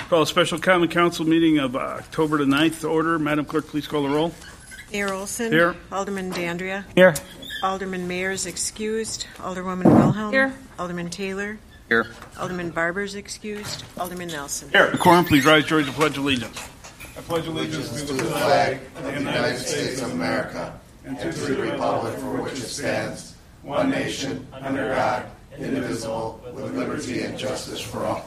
Call a special common council meeting of October the 9th to order. Madam Clerk, please call the roll. Mayor Olson. Here. Alderman Dandria. Here. Alderman Mayer's excused. Alderwoman Wilhelm. Here. Alderman Taylor. Here. Alderman Barber's excused. Alderman Nelson. Here. Quorum, please rise during the Pledge of Allegiance. I pledge allegiance to the flag of the United States of America and to the republic for which it stands, one nation, under God, indivisible, with liberty and justice for all.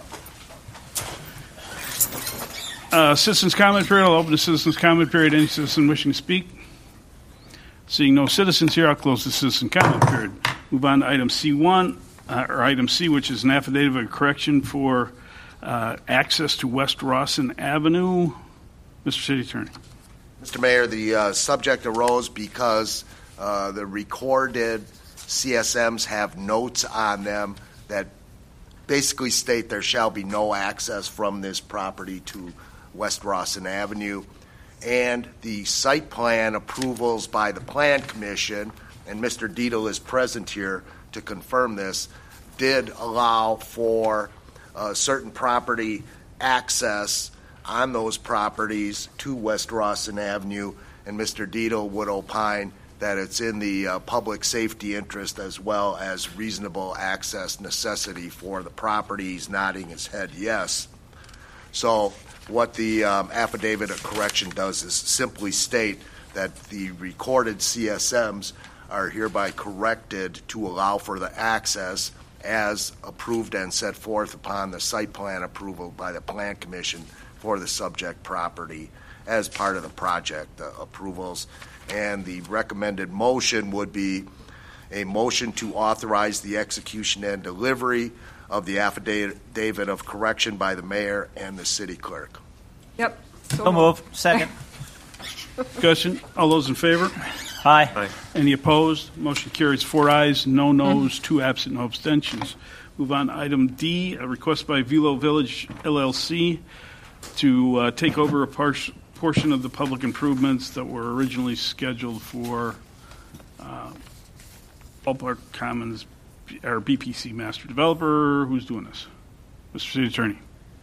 Citizens' comment period. I'll open the citizens' comment period. Any citizen wishing to speak? Seeing no citizens here, I'll close the citizen comment period. Move on to item C1, or item C, which is an affidavit of correction for access to West Rawson Avenue. Mr. City Attorney. Mr. Mayor, the subject arose because the recorded CSMs have notes on them that basically state there shall be no access from this property to West Rawson Avenue. And the site plan approvals by the Plan Commission, and Mr. Dietl is present here to confirm this, did allow for certain property access on those properties to West Rawson Avenue, and Mr. Dietl would opine that it's in the public safety interest as well as reasonable access necessity for the property. He's nodding his head yes. So what the affidavit of correction does is simply state that the recorded CSMs are hereby corrected to allow for the access as approved and set forth upon the site plan approval by the Plan Commission for the subject property as part of the project approvals. And the recommended motion would be a motion to authorize the execution and delivery of the affidavit of correction by the mayor and the city clerk. Yep. So move. Second. Discussion. All those in favor? Aye. Any opposed? Motion carries 4 ayes, no noes, 2 absent, no abstentions. Move on to item D, a request by Velo Village LLC to take over a portion of the public improvements that were originally scheduled for Ballpark Commons, or BPC Master Developer. Who's doing this? Mr. City Attorney.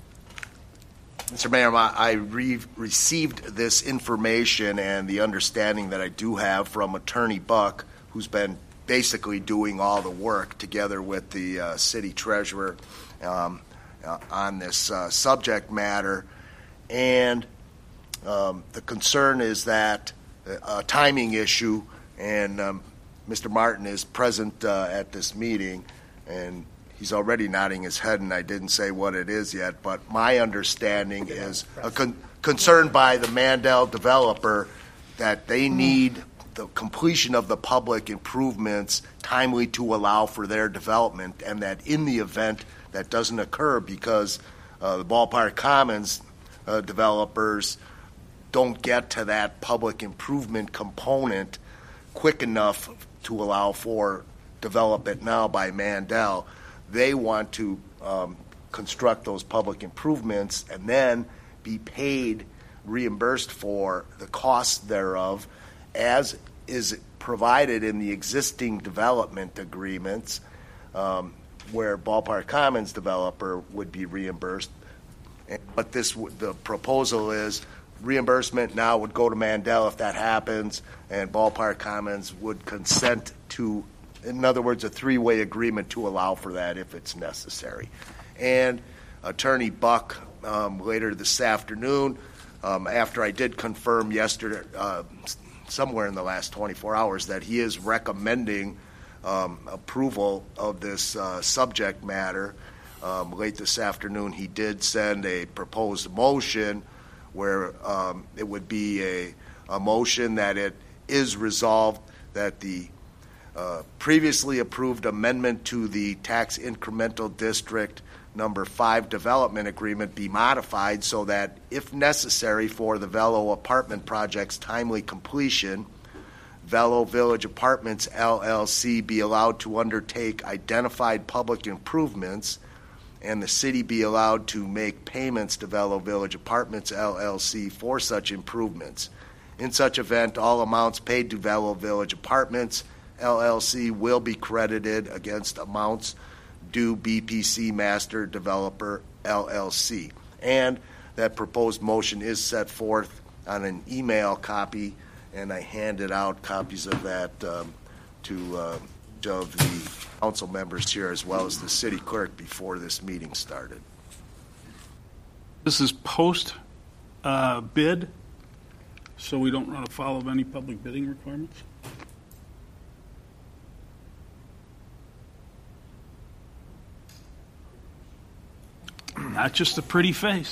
Mr. Mayor, I received this information and the understanding that I do have from Attorney Buck, who's been basically doing all the work together with the city treasurer on this subject matter. And the concern is that a timing issue, and Mr. Martin is present at this meeting, and he's already nodding his head, and I didn't say what it is yet, but my understanding is a concern by the Mandel developer that they need the completion of the public improvements timely to allow for their development, and that in the event that doesn't occur because the Ballpark Commons developers don't get to that public improvement component quick enough to allow for development now by Mandel, they want to construct those public improvements and then be paid, reimbursed for the costs thereof, as is provided in the existing development agreements, where Ballpark Commons developer would be reimbursed. But the proposal is reimbursement now would go to Mandel if that happens, and Ballpark Commons would consent to, in other words, a three-way agreement to allow for that if it's necessary. And Attorney Buck, later this afternoon, after I did confirm yesterday, somewhere in the last 24 hours, that he is recommending approval of this subject matter. Late this afternoon, he did send a proposed motion where it would be a motion that it is resolved that the previously approved amendment to the tax incremental district number 5 development agreement be modified so that, if necessary for the Velo apartment project's timely completion, Velo Village Apartments LLC be allowed to undertake identified public improvements, and the city be allowed to make payments to Velo Village Apartments LLC for such improvements. In such event, all amounts paid to Velo Village Apartments LLC will be credited against amounts due BPC Master Developer LLC. And that proposed motion is set forth on an email copy, and I handed out copies of that to each of the council members here as well as the city clerk before this meeting started. This is post bid, so we don't run afoul of any public bidding requirements? Not just a pretty face.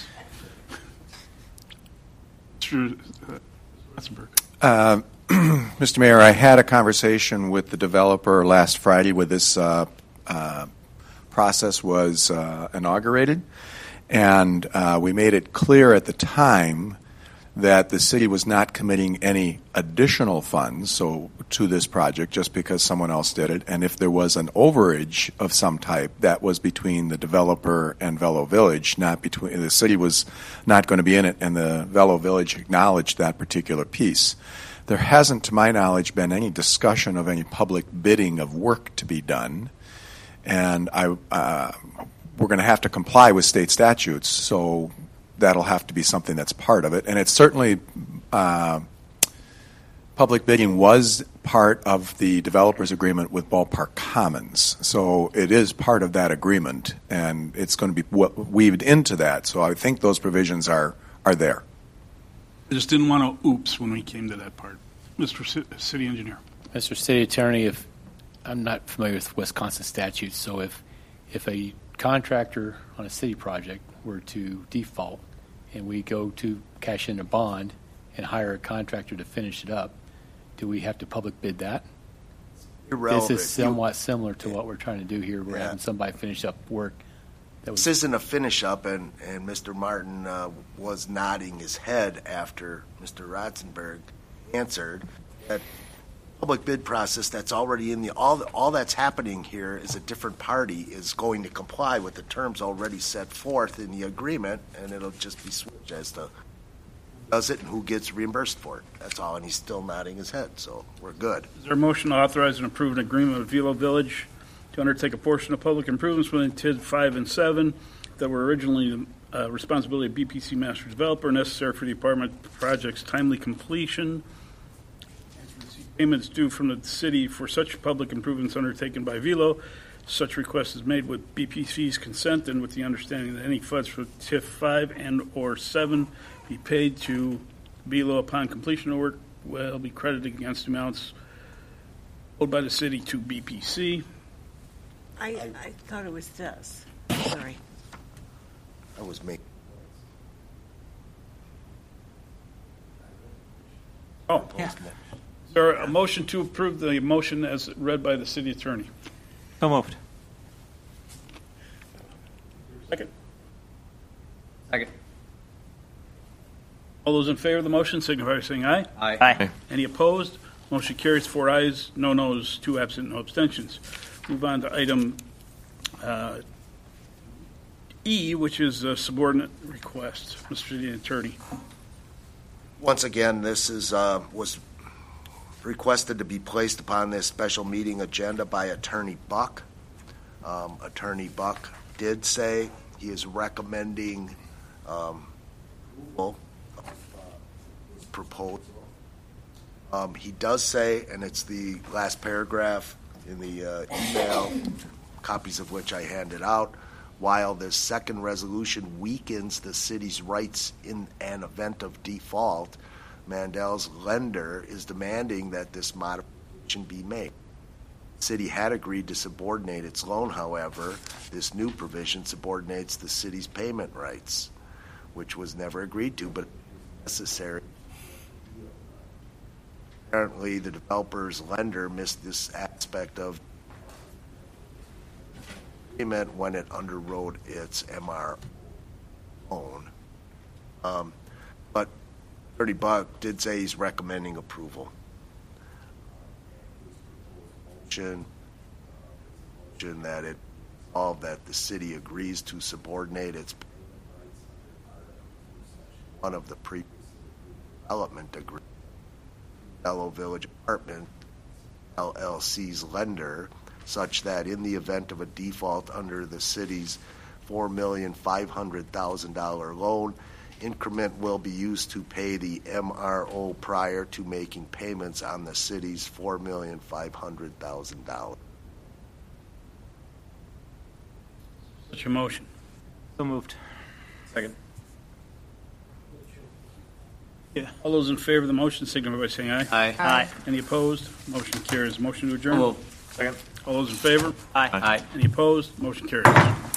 Mr. Ratzenberg. Mr. Mayor, I had a conversation with the developer last Friday when this process was inaugurated, and we made it clear at the time that the city was not committing any additional funds to this project just because someone else did it, and if there was an overage of some type, that was between the developer and Velo Village, not between. The city was not going to be in it, and the Velo Village acknowledged that particular piece. There hasn't, to my knowledge, been any discussion of any public bidding of work to be done, and we're going to have to comply with state statutes, so that'll have to be something that's part of it. And it's certainly, public bidding was part of the developer's agreement with Ballpark Commons, so it is part of that agreement, and it's going to be weaved into that, so I think those provisions are there. I just didn't want to oops when we came to that part. Mr. City Engineer. Mr. City Attorney, if I'm not familiar with Wisconsin statutes, so if a contractor on a city project were to default and we go to cash in a bond and hire a contractor to finish it up, do we have to public bid that? Irrelevant. This is somewhat similar to what we're trying to do here. We're having somebody finish up work. This isn't a finish up, and Mr. Martin was nodding his head after Mr. Ratzenberg answered that public bid process that's already in all that's happening here is a different party is going to comply with the terms already set forth in the agreement, and it'll just be switched as to who does it and who gets reimbursed for it. That's all, and he's still nodding his head, so we're good. Is there a motion to authorize and approve an agreement with Velo Village to undertake a portion of public improvements within TID 5 and 7 that were originally the responsibility of BPC Master Developer, necessary for the apartment project's timely completion, and to receive payments due from the city for such public improvements undertaken by Velo? Such request is made with BPC's consent and with the understanding that any funds for TIF 5 and or 7 be paid to Velo upon completion of work will be credited against amounts owed by the city to BPC. I thought it was this. Sorry. I was making. Oh, Yeah. is there a motion to approve the motion as read by the city attorney? So moved. Second. Second. All those in favor of the motion signify by saying aye. Aye. Any opposed? Motion carries 4 ayes, no noes, 2 absent, no abstentions. Move on to item E, which is a subordinate request. Mr. City Attorney. Once again, this is was requested to be placed upon this special meeting agenda by Attorney Buck. Attorney Buck did say he is recommending approval of his proposal. He does say, and it's the last paragraph in the email, copies of which I handed out, while this second resolution weakens the city's rights in an event of default, Mandel's lender is demanding that this modification be made. The city had agreed to subordinate its loan, however. This new provision subordinates the city's payment rights, which was never agreed to, but necessary. Apparently, the developer's lender missed this aspect of payment when it underwrote its MR loan. But Attorney Buck did say he's recommending approval. That it all that the city agrees to subordinate its one of the pre-development agreement. Velo Village Apartment LLC's lender, such that in the event of a default under the city's $4,500,000 loan. Increment will be used to pay the MRO prior to making payments on the city's $4,500,000. What's your motion? So moved. Second. Yeah. All those in favor of the motion signify by saying aye. Aye. Any opposed? Motion carries. Motion to So adjourn. moved. Second. All those in favor? Aye. Any opposed? Motion carries.